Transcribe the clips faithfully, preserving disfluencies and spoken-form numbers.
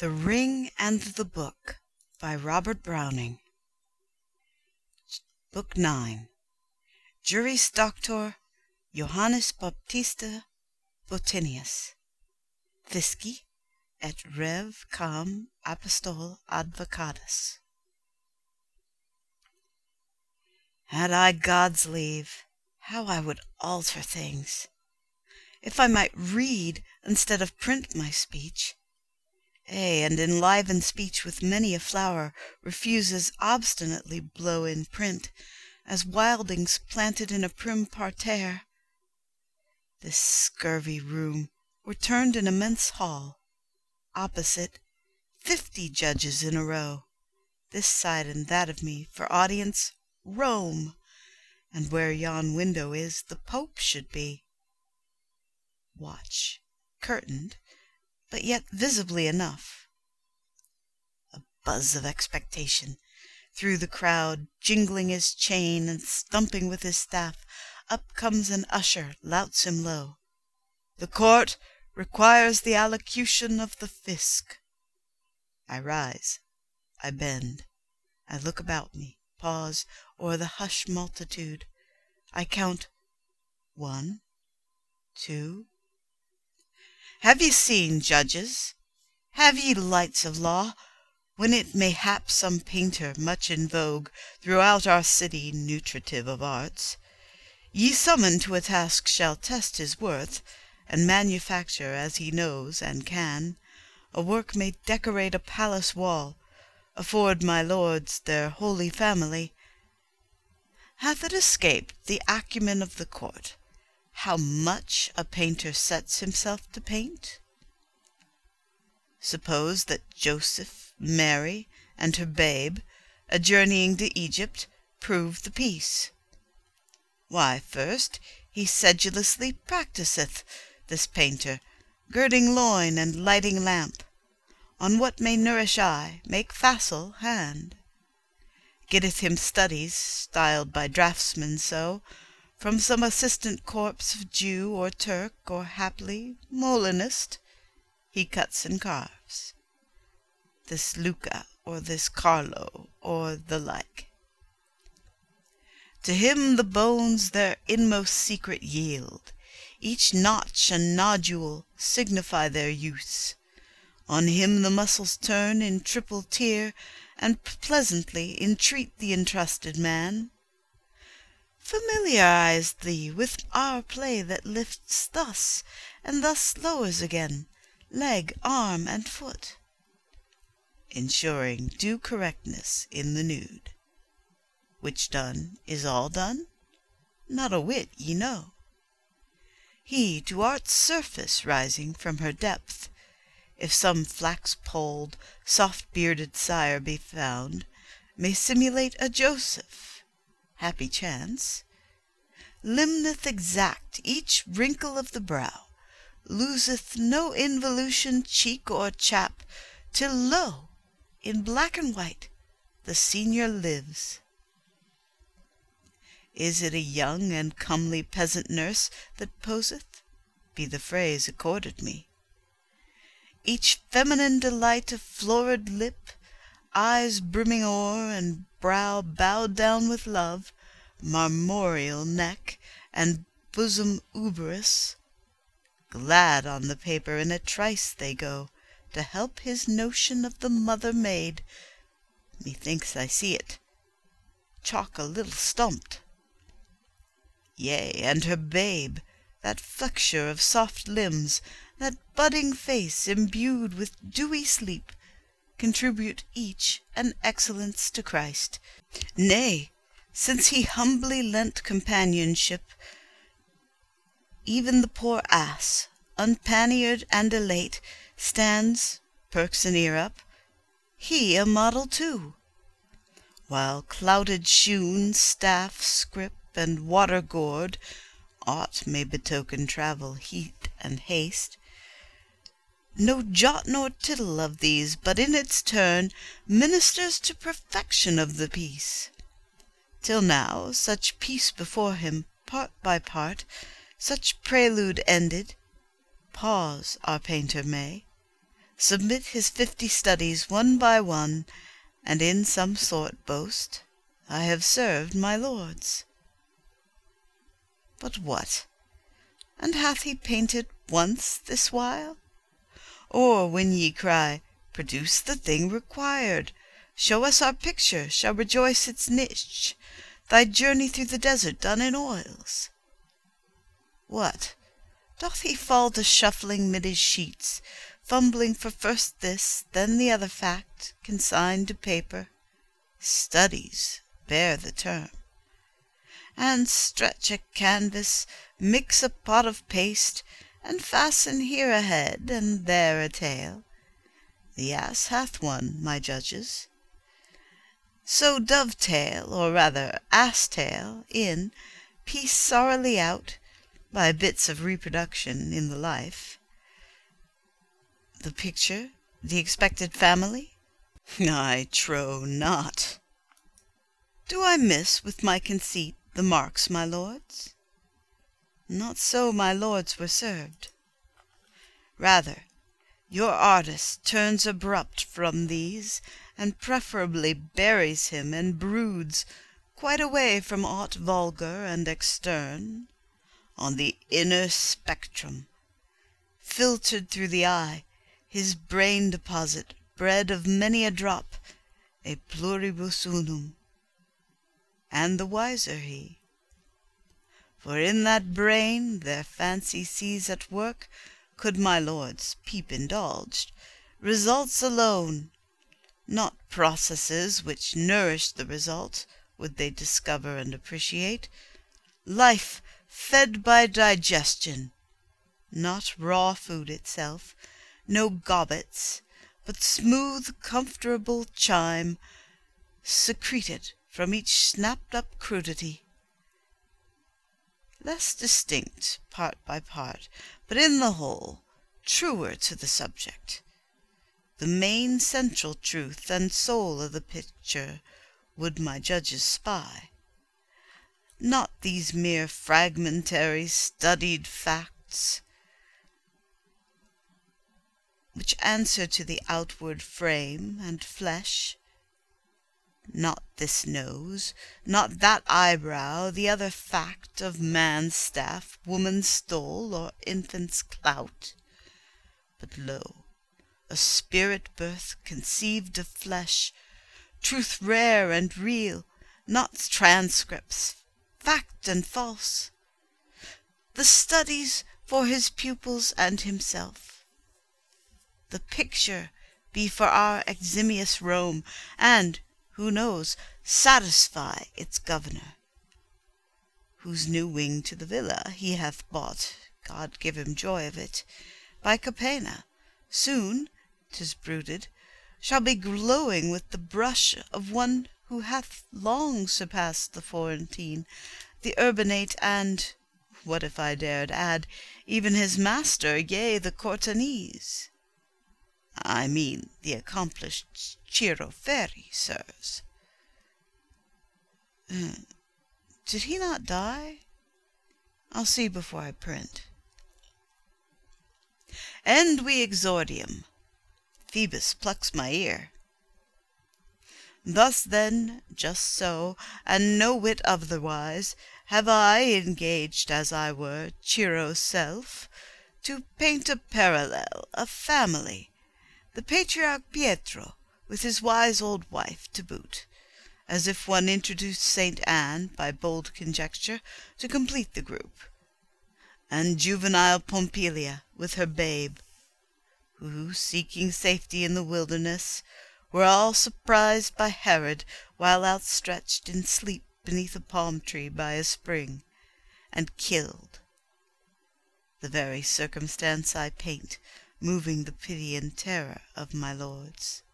The Ring and the Book by Robert Browning. Book nine. Juris Doctor Johannes Baptista Bottinius. Fisci et Rev. Cam. Apostol Advocatus. Had I God's leave, how I would alter things! If I might read instead of print my speech, ay, and enliven speech with many a flower refuses obstinately blow in print, as wildings planted in a prim parterre, this scurvy room were turned an immense hall, opposite fifty judges in a row, this side and that of me for audience Rome, and where yon window is the Pope should be. Watch, curtained, but yet visibly enough. A buzz of expectation. Through the crowd, jingling his chain and stumping with his staff, up comes an usher, louts him low. The court requires the allocution of the fisc. I rise, I bend, I look about me, pause o'er the hushed multitude. I count one, two. Have ye seen, judges, have ye lights of law, when it may hap some painter much in vogue throughout our city nutritive of arts, ye summoned to a task shall test his worth, and manufacture as he knows and can, a work may decorate a palace wall, afford my lords their holy family. Hath it escaped the acumen of the court how much a painter sets himself to paint? Suppose that Joseph, Mary, and her babe, a journeying to Egypt, prove the piece. Why, first he sedulously practiseth, this painter, girding loin and lighting lamp, on what may nourish eye, make facile hand. Getteth him studies, styled by draughtsmen so, from some assistant corpse of Jew or Turk, or haply Molinist, he cuts and carves. This Luca, or this Carlo, or the like. To him the bones their inmost secret yield, each notch and nodule signify their use. On him the muscles turn in triple tier, and pleasantly entreat the entrusted man. Familiarize thee with our play that lifts thus, and thus lowers again, leg, arm, and foot, ensuring due correctness in the nude. Which done, is all done? Not a whit, ye know. He to art's surface rising from her depth, if some flax-polled, soft-bearded sire be found, may simulate a Joseph. Happy chance. Limneth exact each wrinkle of the brow, loseth no involution cheek or chap, till lo! in black and white the senior lives. Is it a young and comely peasant nurse that poseth? Be the phrase accorded me. Each feminine delight of florid lip, eyes brimming o'er, and brow bowed down with love, marmoreal neck, and bosom uberous, glad on the paper in a trice they go, to help his notion of the mother maid. Methinks I see it, chalk a little stumped. Yea, and her babe, that flexure of soft limbs, that budding face imbued with dewy sleep, contribute each an excellence to Christ. Nay, since he humbly lent companionship, even the poor ass, unpanniered and elate, stands, perks an ear up, he a model too, while clouted shoon, staff, scrip, and water-gourd, aught may betoken travel, heat, and haste. No jot nor tittle of these, but in its turn ministers to perfection of the piece. Till now, such piece before him, part by part, such prelude ended, pause our painter may, submit his fifty studies one by one, and in some sort boast, I have served my lords. But what? And hath he painted once this while? Or when ye cry, produce the thing required, show us our picture, shall rejoice its niche, thy journey through the desert done in oils? What? Doth he fall to shuffling mid his sheets, fumbling for first this, then the other fact, consigned to paper? Studies bear the term. And stretch a canvas, mix a pot of paste, and fasten here a head and there a tail. The ass hath one, my judges. So dovetail, or rather ass-tail, in, piece sorrily out, by bits of reproduction in the life. The picture, the expected family? I trow not. Do I miss with my conceit the marks, my lords? Not so my lords were served. Rather, your artist turns abrupt from these, and preferably buries him and broods, quite away from aught vulgar and extern, on the inner spectrum, filtered through the eye, his brain deposit, bred of many a drop, a pluribus unum. And the wiser he. For in that brain their fancy sees at work, could my lords peep indulged, results alone, not processes which nourish the result, would they discover and appreciate, life fed by digestion, not raw food itself, no gobbets, but smooth, comfortable chime, secreted from each snapped-up crudity. Less distinct, part by part, but in the whole, truer to the subject. The main central truth and soul of the picture would my judges spy. Not these mere fragmentary, studied facts, which answer to the outward frame and flesh. Not this nose, not that eyebrow, the other fact of man's staff, woman's stole, or infant's clout. But lo, a spirit birth conceived of flesh, truth rare and real, not transcripts, fact and false, the studies for his pupils and himself. The picture be for our eximious Rome, and, who knows, satisfy its governor, whose new wing to the villa he hath bought, God give him joy of it, by Capena, soon, 'tis bruited, shall be glowing with the brush of one who hath long surpassed the Florentine, the Urbanate, and, what if I dared add, even his master, yea, the Cortanese? I mean the accomplished Ciro Ferri, sirs. Uh, did he not die? I'll see before I print. End we exordium. Phoebus plucks my ear. Thus then, just so, and no whit otherwise, have I, engaged as I were, Ciro's self, to paint a parallel, a family, the patriarch Pietro, with his wise old wife to boot, as if one introduced Saint Anne, by bold conjecture, to complete the group, and juvenile Pompilia, with her babe, who, seeking safety in the wilderness, were all surprised by Herod while outstretched in sleep beneath a palm tree by a spring, and killed. The very circumstance I paint, moving the pity and terror of my lords.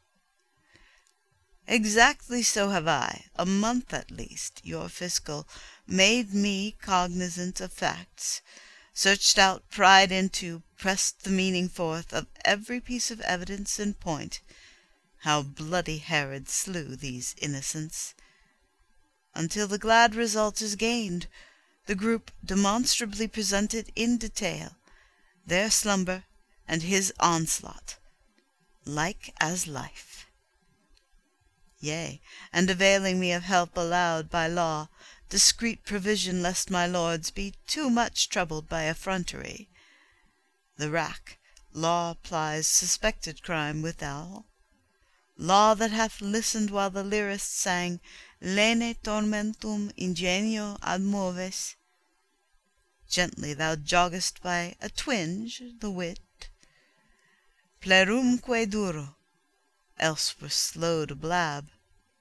Exactly so have I, a month at least, your fiscal, made me cognizant of facts, searched out, pried into, pressed the meaning forth of every piece of evidence in point, how bloody Herod slew these innocents, until the glad result is gained, the group demonstrably presented in detail, their slumber and his onslaught, like as life. Yea, and availing me of help allowed by law, discreet provision lest my lords be too much troubled by effrontery. The rack law plies suspected crime withal, law that hath listened while the lyrist sang Lene tormentum ingenio admoves. Gently thou joggest by a twinge the wit, plerumque duro, else were slow to blab.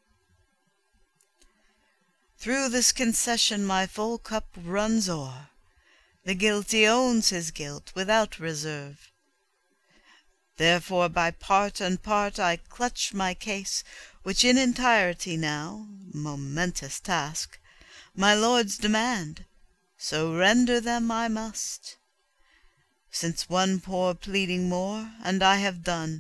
Through this concession my full cup runs o'er. The guilty owns his guilt without reserve. Therefore by part and part I clutch my case, which in entirety now, momentous task, my lords demand, so render them I must. Since one poor pleading more, and I have done.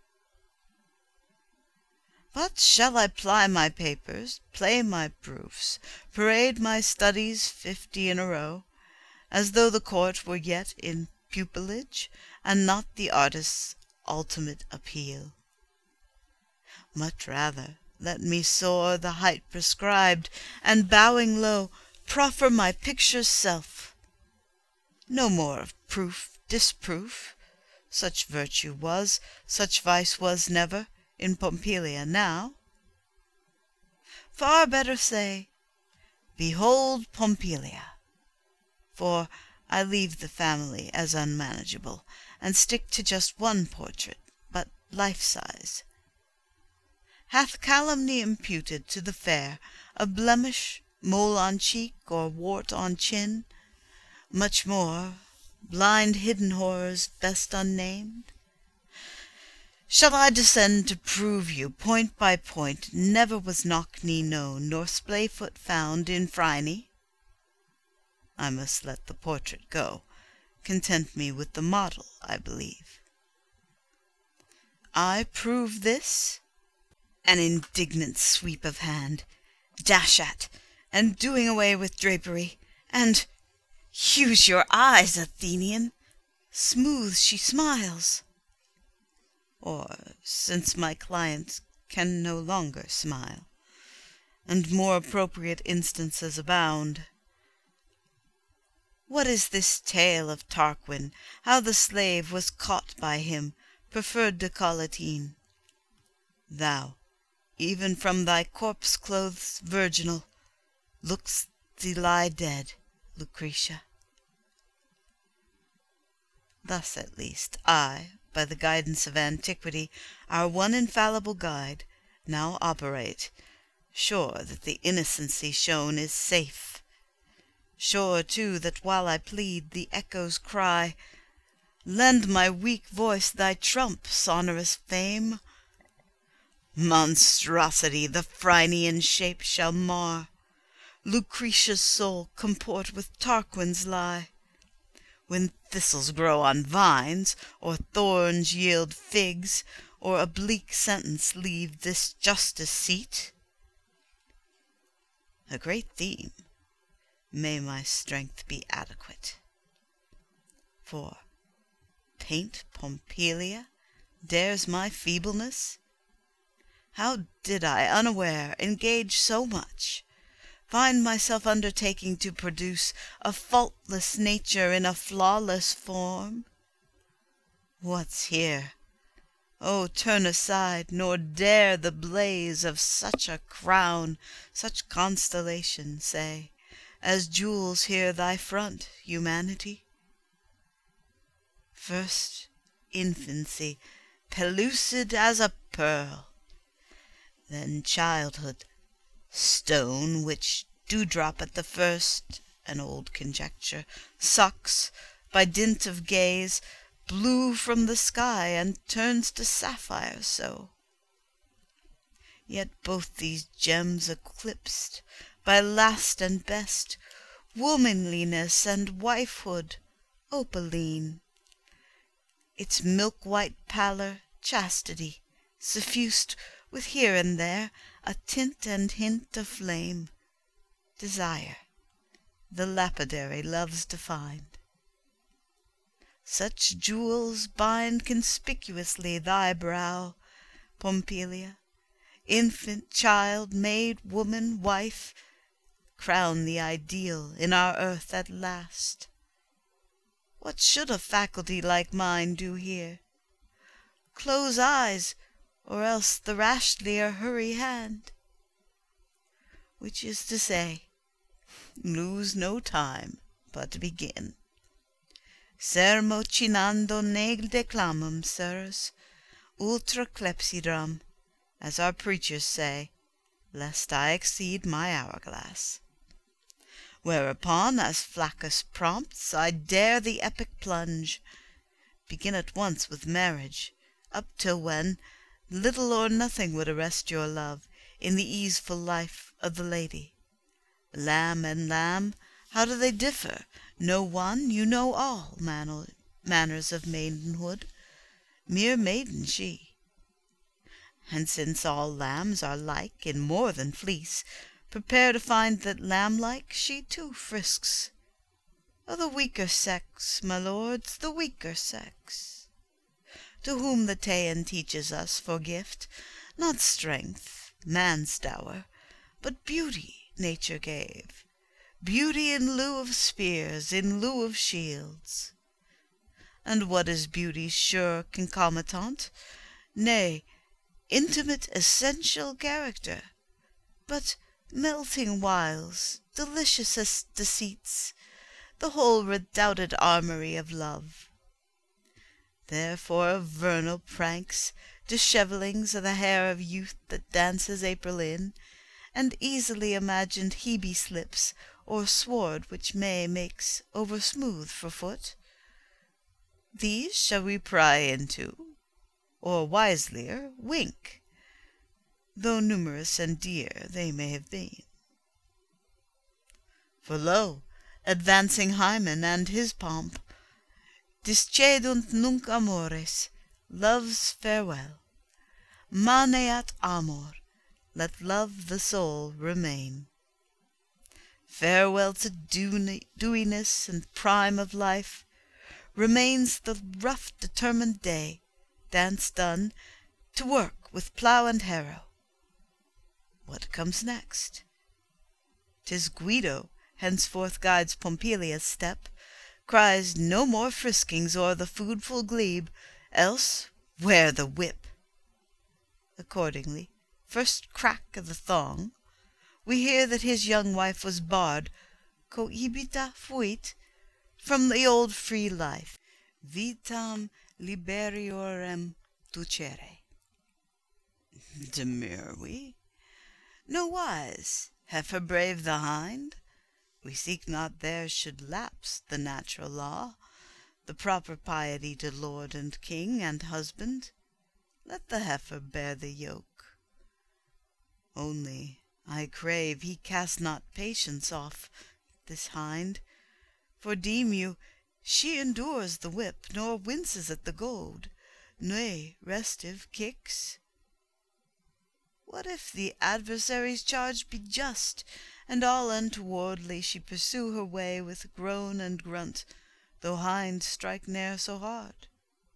But shall I ply my papers, play my proofs, parade my studies fifty in a row, as though the court were yet in pupilage, and not the artist's ultimate appeal? Much rather let me soar the height prescribed, and bowing low, proffer my picture's self. No more of proof, disproof. Such virtue was, such vice was never, in Pompilia now. Far better say, behold Pompilia. For I leave the family as unmanageable, and stick to just one portrait, but life-size. Hath calumny imputed to the fair a blemish, mole on cheek, or wart on chin? Much more, blind hidden horrors best unnamed? Shall I descend to prove you, point by point, never was knock-knee known, nor splay-foot found in Phryne? I must let the portrait go, content me with the model, I believe. I prove this? An indignant sweep of hand, dash at, and doing away with drapery, and use your eyes, Athenian, smooth she smiles. Or, since my client can no longer smile, and more appropriate instances abound, what is this tale of Tarquin, how the slave was caught by him, preferred to Collatine? Thou, even from thy corpse-clothes virginal, look'st thee lie dead, Lucretia. Thus at least I, by the guidance of antiquity, our one infallible guide, now operate, sure that the innocency shown is safe, sure too that while I plead the echoes cry, lend my weak voice thy trump, sonorous fame. Monstrosity the Phrynean shape shall mar, Lucretia's soul comport with Tarquin's lie. When thistles grow on vines, or thorns yield figs, or a bleak sentence leave this justice seat? A great theme, may my strength be adequate. For paint Pompilia dares my feebleness? How did I, unaware, engage so much, find myself undertaking to produce a faultless nature in a flawless form? What's here? Oh, turn aside, nor dare the blaze of such a crown, such constellation, say, as jewels here thy front, humanity. First infancy, pellucid as a pearl, then childhood, stone which dewdrop at the first, an old conjecture, sucks, by dint of gaze, blue from the sky, and turns to sapphire so. Yet both these gems eclipsed by last and best, womanliness and wifehood, opaline. Its milk-white pallor, chastity, suffused with here and there a tint and hint of flame, desire, the lapidary loves to find. Such jewels bind conspicuously thy brow, Pompilia, infant, child, maid, woman, wife, crown the ideal in our earth at last. What should a faculty like mine do here? Close eyes, or else the rashlier hurry hand? Which is to say, lose no time, but begin. Sermo cinando neg declamum, sirs, ultra clepsydram, as our preachers say, lest I exceed my hourglass. Whereupon, as Flaccus prompts, I dare the epic plunge, begin at once with marriage, up till when little or nothing would arrest your love in the easeful life of the lady. Lamb and lamb, how do they differ? Know one, you know all man- manners of maidenhood. Mere maiden she. And since all lambs are like in more than fleece, prepare to find that lamb-like she too frisks. O the weaker sex, my lords, the weaker sex, to whom the Teian teaches us for gift, not strength, man's dower, but beauty nature gave, beauty in lieu of spears, in lieu of shields. And what is beauty's sure concomitant? Nay, intimate essential character, but melting wiles, delicious deceits, the whole redoubted armoury of love. Therefore vernal pranks, dishevellings of the hair of youth that dances April in, and easily imagined Hebe slips, or sword which May makes over smooth for foot, these shall we pry into, or wiselier wink, though numerous and dear they may have been. For lo, advancing Hymen and his pomp, discedunt nunc amores, love's farewell. Maneat amor, let love the soul remain. Farewell to dewiness and prime of life, remains the rough determined day, dance done, to work with plough and harrow. What comes next? 'Tis Guido henceforth guides Pompilia's step, cries no more friskings o'er the foodful glebe, else ware the whip. Accordingly, first crack of the thong, we hear that his young wife was barred, cohibita fuit, from the old free life, vitam liberiorem ducere. Demur we? Nowise. Heifer brave the hind? We seek not there should lapse the natural law, the proper piety to lord and king and husband. Let the heifer bear the yoke. Only I crave he cast not patience off, this hind, for deem you she endures the whip, nor winces at the goad, nay, restive kicks? What if the adversary's charge be just, and all untowardly she pursue her way with groan and grunt, though hind strike ne'er so hard?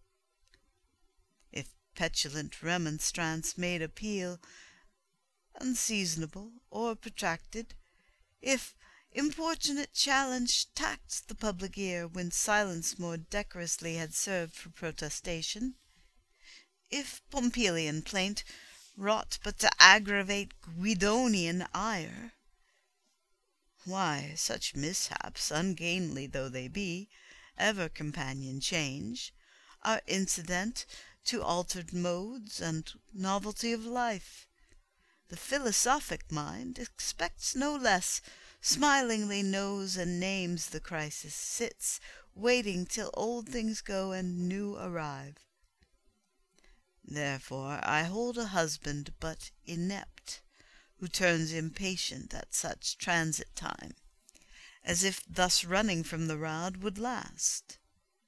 If petulant remonstrance made appeal, unseasonable or protracted, if importunate challenge taxed the public ear when silence more decorously had served for protestation, if Pompilian plaint wrought but to aggravate Guidonian ire, why, such mishaps, ungainly though they be, ever companion change, are incident to altered modes and novelty of life. The philosophic mind expects no less, smilingly knows and names the crisis, sits waiting till old things go and new arrive. Therefore I hold a husband but inept, who turns impatient at such transit time, as if thus running from the rod would last.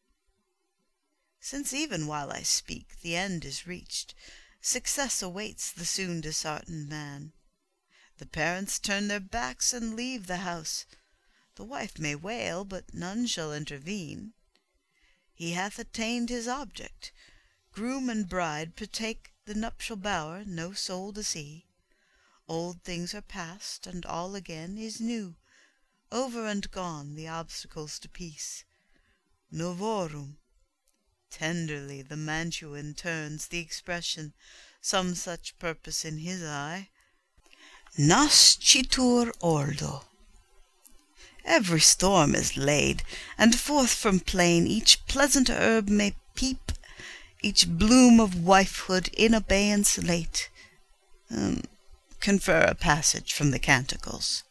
Since even while I speak the end is reached, success awaits the soon disheartened man. The parents turn their backs and leave the house. The wife may wail, but none shall intervene. he hath attained his object. Groom and bride partake the nuptial bower, no soul to see. Old things are past, and all again is new. Over and gone the obstacles to peace. Novorum. Tenderly the Mantuan turns the expression, some such purpose in his eye. Nascitur ordo. Every storm is laid, and forth from plain each pleasant herb may peep, each bloom of wifehood in abeyance late. Um, confer a passage from the Canticles.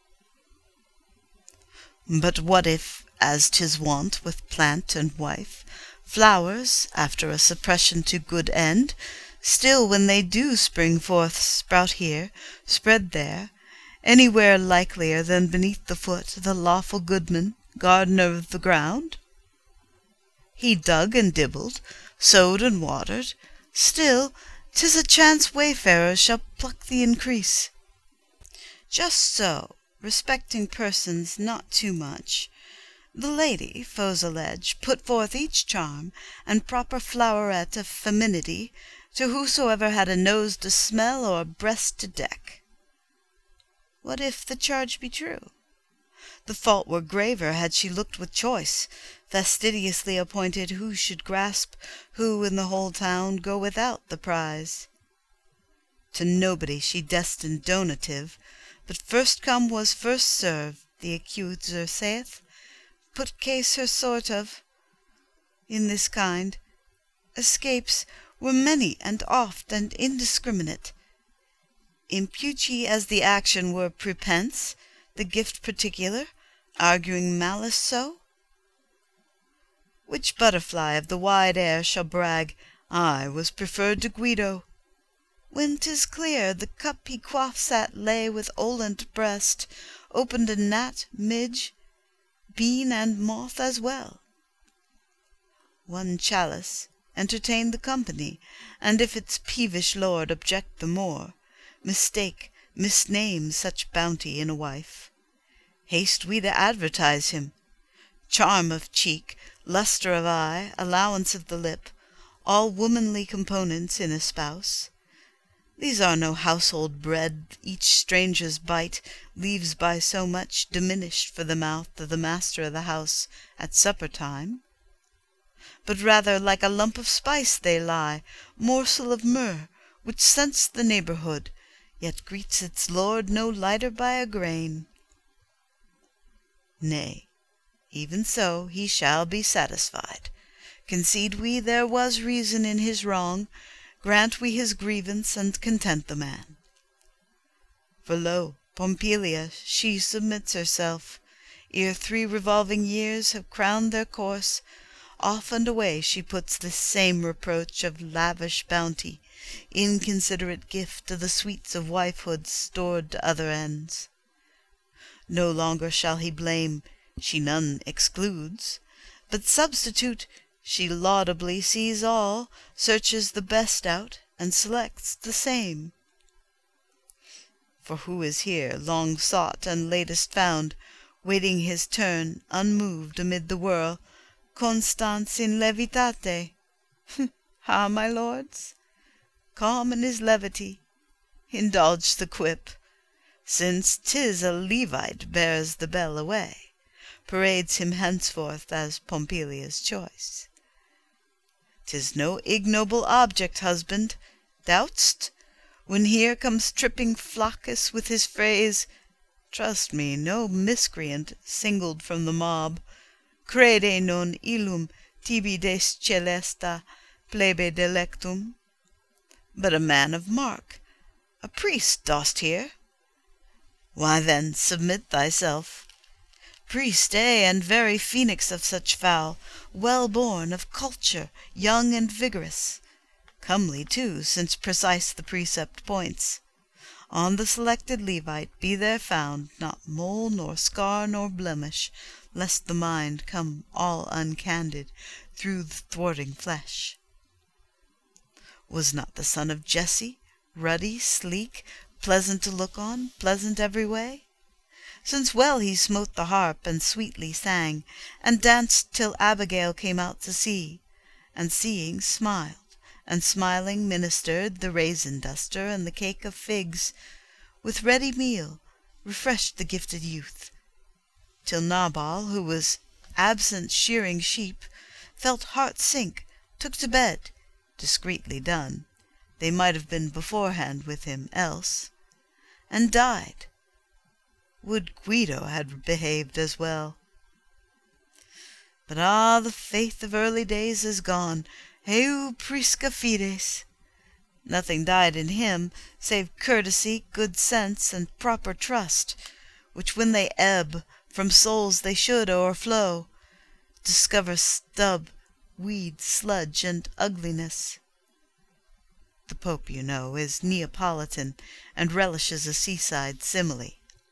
But what if, as 'tis wont with plant and wife, flowers, after a suppression to good end, still when they do spring forth sprout here, spread there, anywhere likelier than beneath the foot the lawful goodman, gardener of the ground? He dug and dibbled, sowed and watered, still 'tis a chance wayfarer shall pluck the increase. Just so, respecting persons not too much, the lady, foes allege, put forth each charm and proper floweret of femininity to whosoever had a nose to smell or a breast to deck. What if the charge be true? The fault were graver had she looked with choice, fastidiously appointed who should grasp, who in the whole town go without the prize. To nobody she destined donative, but first come was first served, the accuser saith. Put case her sort of, in this kind, escapes were many and oft and indiscriminate. Impute ye as the action were prepense, the gift particular, arguing malice so? Which butterfly of the wide air shall brag, I was preferred to Guido, when 'tis clear the cup he quaffs at lay with olent breast, opened a gnat, midge, bean and moth as well? One chalice entertain the company, and if its peevish lord object the more, mistake, misname such bounty in a wife. Haste we to advertise him. Charm of cheek, lustre of eye, allowance of the lip, all womanly components in a spouse. These are no household bread each stranger's bite leaves by so much diminished for the mouth of the master of the house at supper time. But rather like a lump of spice they lie, morsel of myrrh, which scents the neighborhood, yet greets its lord no lighter by a grain. Nay, even so he shall be satisfied. Concede we there was reason in his wrong, grant we his grievance, and content the man. For lo, Pompilia, she submits herself, ere three revolving years have crowned their course, off and away she puts this same reproach of lavish bounty, inconsiderate gift of the sweets of wifehood stored to other ends. No longer shall he blame, she none excludes, but substitute, she laudably sees all, searches the best out, and selects the same. For who is here, long sought and latest found, waiting his turn, unmoved amid the whirl, constans in levitate? Ha, my lords? Calm in his levity, indulge the quip, since 'tis a Levite bears the bell away, parades him henceforth as Pompilia's choice. 'Tis no ignoble object, husband, doubt'st, when here comes tripping Flaccus with his phrase, trust me, no miscreant singled from the mob, crede non illum tibi descelesta plebe delectum, but a man of mark, a priest dost hear? Why then submit thyself. Priest, ay, and very phoenix of such fowl, well born, of culture, young and vigorous, comely too, since precise the precept points. On the selected Levite be there found not mole nor scar nor blemish, lest the mind come all uncandid through the thwarting flesh. Was not the son of Jesse, ruddy, sleek, pleasant to look on, pleasant every way? since well he smote the harp and sweetly sang, and danced till Abigail came out to see, and seeing smiled, and smiling ministered the raisin duster and the cake of figs, with ready meal refreshed the gifted youth, till Nabal, who was absent shearing sheep, felt heart sink, took to bed, discreetly done, they might have been beforehand with him else, and died. Would Guido had behaved as well. But ah, the faith of early days is gone, heu prisca fides. Nothing died in him save courtesy, good sense, and proper trust, which when they ebb from souls they should o'erflow, discover stub, weed, sludge, and ugliness. The Pope, you know, is Neapolitan, and relishes a seaside simile.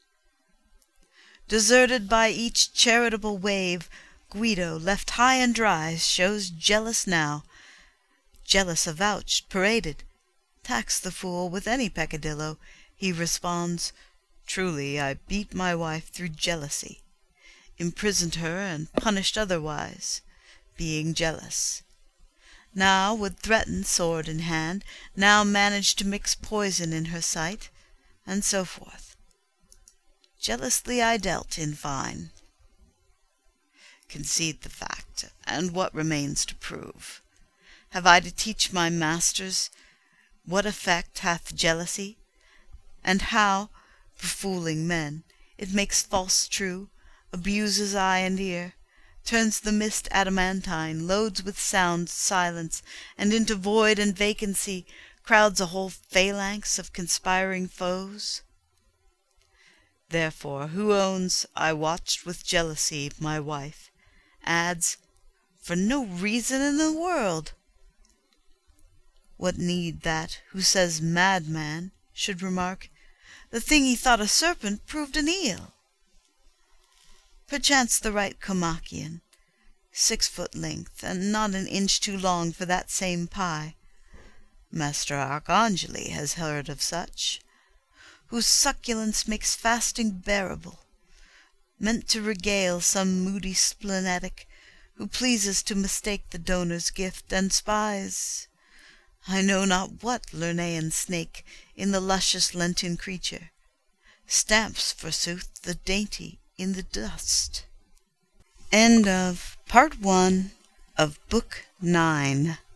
Deserted by each charitable wave, Guido, left high and dry, shows jealous now. Jealous avouched, paraded. Tax the fool with any peccadillo, he responds, "Truly I beat my wife through jealousy, imprisoned her and punished otherwise, being jealous. Now would threaten sword in hand, now manage to mix poison in her sight, and so forth. Jealously I dealt, in fine. Concede the fact, and what remains to prove? Have I to teach my masters what effect hath jealousy, and how, befooling men, it makes false true, abuses eye and ear, turns the mist adamantine, loads with sound silence, and into void and vacancy crowds a whole phalanx of conspiring foes? Therefore, who owns I watched with jealousy my wife, adds, for no reason in the world. What need that, who says madman, should remark, the thing he thought a serpent proved an eel? Perchance the right Comachian, six foot length, and not an inch too long for that same pie. Master Arcangeli has heard of such, whose succulence makes fasting bearable, meant to regale some moody splenetic, who pleases to mistake the donor's gift, and spies I know not what Lernaean snake in the luscious Lenten creature, stamps, forsooth, the dainty in the dust. End of Part One of Book Nine.